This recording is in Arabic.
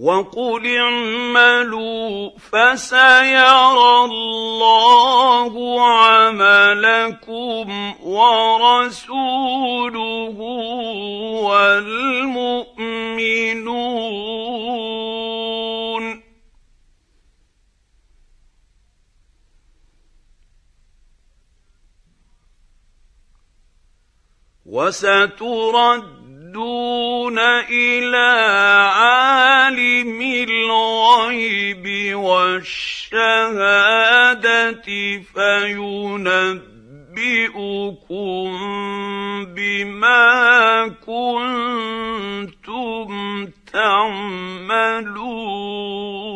وقل اعملوا فسيرى الله عملكم ورسوله والمؤمنون وستردون إلى عالم الغيب والشهادة فينبئكم بما كنتم تعملون.